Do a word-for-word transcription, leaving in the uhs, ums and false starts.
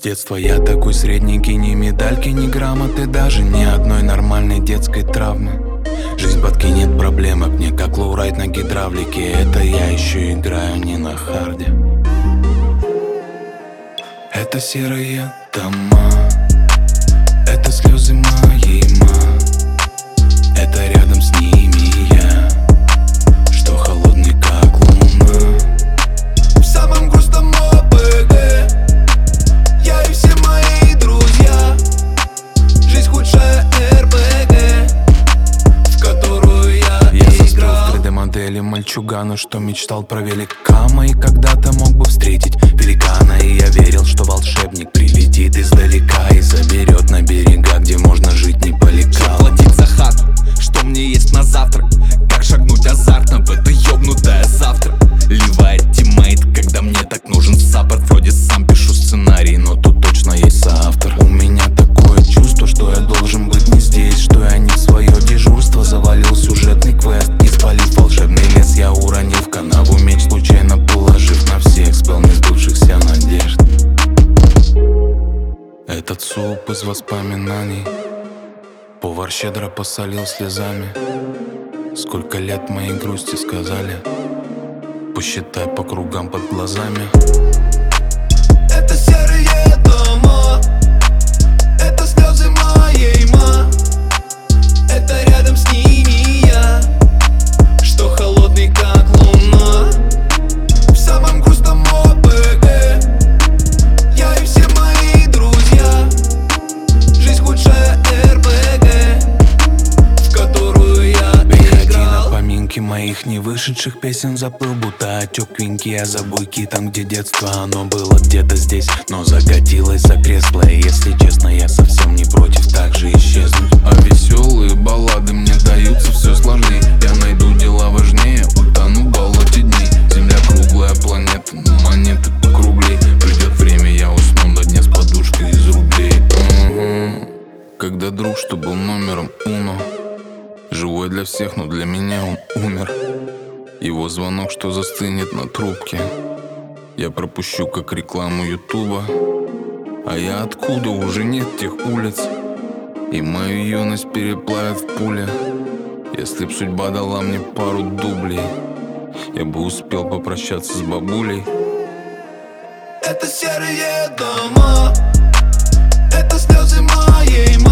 детства я такой средненький, ни медальки, ни грамоты, даже ни одной нормальной детской травмы. Жизнь подкинет проблемы мне, как лоурайд на гидравлике. Это я еще играю не на харде. Это серые дома, это слезы моей ма, это рядом с ними я, что холодный как луна. В самом грустном ОПГ я и все мои друзья. Жизнь худшая РПГ, в которую я, я играл. Я три дэ модели мальчугана, что мечтал про великана, и когда-то мог бы встретить великана. И я верил, что волшебник прилетит издалека и заберет на берега, где можно жить не по лекалам. Что платить за хату, что мне есть на завтрак, как шагнуть азартно в это ёбнутое завтра. Ливает тиммейт, когда мне так нужен саппорт. Вроде сам пишу сценарий, но тут точно есть соавтор. У меня такое чувство, что я должен быть не здесь, что я не в свое дежурство завалил сюжетный квест. И спалив волшебный лес, я уронил в канаву меч, случайно положив на всех спел несбывшихся надежд. Этот суп из воспоминаний повар щедро посолил слезами. Сколько лет моей грусти сказали, посчитай по кругам под глазами. Это серые дома, это слезы моей ма, это рядом с ними я, что холодный как луна. В самом грустном ОПГ я и все мои друзья. Жизнь худшая РПГ, в которую я играл. На поминки моих не вышедших песен заплыл, будто отек винки. Я за буйки там, где детство, оно было где-то здесь, но закатилось за кресло. И если честно, я совсем не против так же исчезнуть. А веселые баллады мне даются все сложнее. Я найду дела важнее, утону в болоте дней. Земля круглая планета, но монеты покруглей. Придет время, я усну на дне с подушкой из рублей. Угу. Когда друг, что был номером уно, живой для всех, но для меня он умер. Его звонок, что застынет на трубке, я пропущу как рекламу ютуба. А я откуда? Уже нет тех улиц, и мою юность переплавят в пуле. Если б судьба дала мне пару дублей, я бы успел попрощаться с бабулей. Это серые дома, это слезы моей